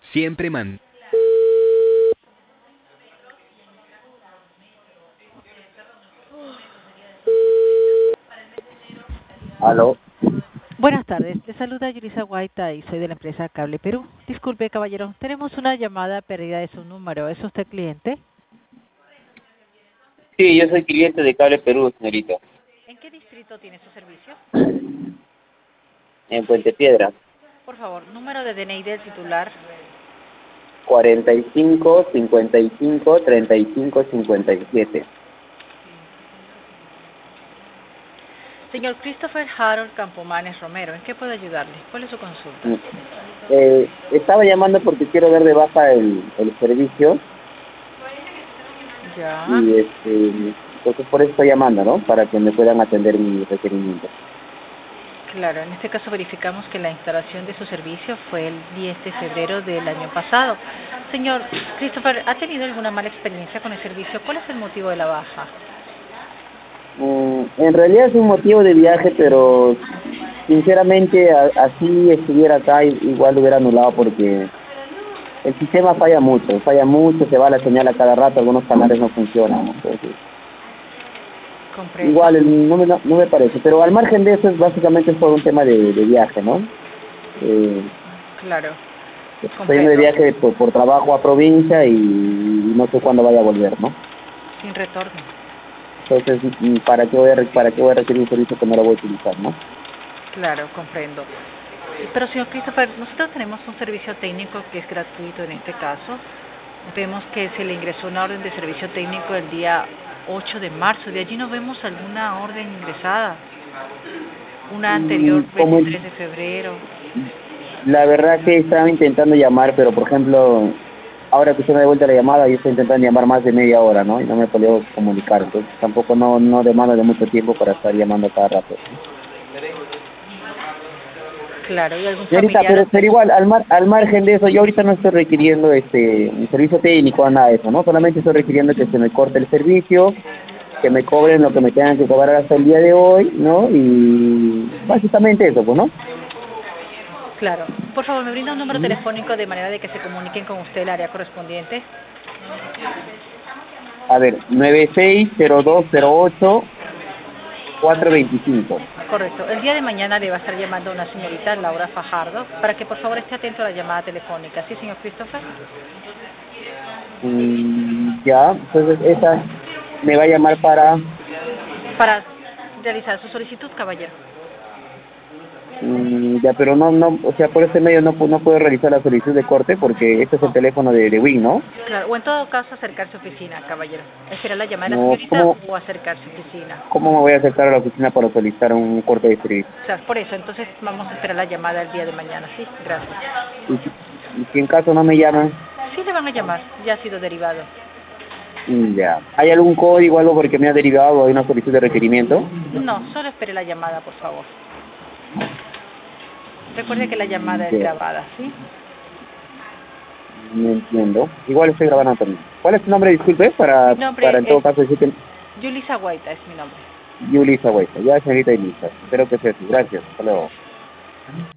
Siempre man. Aló. Buenas tardes, te saluda Yulisa Guaita y soy de la empresa Cable Perú. Disculpe, caballero, tenemos una llamada perdida de su número. ¿Es usted cliente? Sí, yo soy cliente de Cable Perú, señorita, ¿En qué distrito tiene su servicio? en Puente Piedra. Por favor, número de DNI del titular. 45 55 35 57. Señor Christopher Harold Campomanes Romero, ¿en qué puedo ayudarle? ¿Cuál es su consulta? Estaba llamando porque quiero dar de baja el servicio Ya, y entonces por eso estoy llamando, ¿no? Para que me puedan atender mi requerimiento. claro, en este caso verificamos que la instalación de su servicio fue el 10 de febrero del año pasado. Señor Christopher, ¿ha tenido alguna mala experiencia con el servicio? ¿Cuál es el motivo de la baja? En realidad es un motivo de viaje, pero sinceramente así estuviera acá igual lo hubiera anulado porque el sistema falla mucho, se va la señal a cada rato, algunos canales no funcionan, entonces Comprendo. igual no me parece, pero al margen de eso es básicamente por un tema de viaje, ¿no? Eh, Claro, Estoy yendo de comprendo. viaje por trabajo a provincia y no sé cuándo vaya a volver, ¿no? Sin retorno. Entonces, para qué voy a requerir un servicio que no lo voy a utilizar, ¿no? Claro, comprendo. Pero señor Christopher, nosotros tenemos un servicio técnico que es gratuito en este caso. Vemos que se le ingresó una orden de servicio técnico el día 8 de marzo. De allí no vemos alguna orden ingresada. Una anterior, Como 23 de febrero. la verdad que estaba intentando llamar, pero por ejemplo, ahora que usted me ha devuelto la llamada, yo estoy intentando llamar más de media hora, ¿no? Y no me he podido comunicar, entonces tampoco no demanda de mucho tiempo para estar llamando cada rato, ¿no? Claro, ¿y algún Señorita, familiar o pero persona? igual, al margen de eso, yo ahorita no estoy requiriendo un servicio técnico, nada de eso, ¿no? Solamente estoy requiriendo que se me corte el servicio, que me cobren lo que me tengan que cobrar hasta el día de hoy, ¿no? Y básicamente eso, pues, ¿no? Claro. Por favor, ¿me brinda un número Ujú. telefónico de manera de que se comuniquen con usted el área correspondiente? A ver, 960208 425. Correcto. El día de mañana le va a estar llamando una señorita, Laura Fajardo, para que por favor esté atento a la llamada telefónica. ¿Sí, señor Christopher? Ya, entonces esa me va a llamar Para realizar su solicitud, caballero. ya, pero o sea, por este medio no puedo realizar la solicitud de corte porque este es el No. teléfono de Win, ¿no? Claro, o en todo caso acercarse a su oficina, caballero. Esperar la llamada de la No, señorita o acercarse a su oficina. ¿cómo me voy a acercar a la oficina para solicitar un corte de servicio? O sea, por eso, entonces vamos a esperar la llamada el día de mañana. Sí, gracias. Y si en caso no me llaman, Sí, le van a llamar, ya ha sido derivado. ya. ¿Hay algún código, algo porque me ha derivado de una solicitud de requerimiento? No, solo espere la llamada, por favor. Recuerde que la llamada es Ya, grabada, ¿sí? no entiendo. Igual estoy grabando también. ¿Cuál es tu nombre, disculpe? Mi Para nombre en es todo caso decir que Yulisa Guaita, es mi nombre. Yulisa Huesa. Ya, señorita Yulisa. Espero que sea así. Gracias. Hasta luego.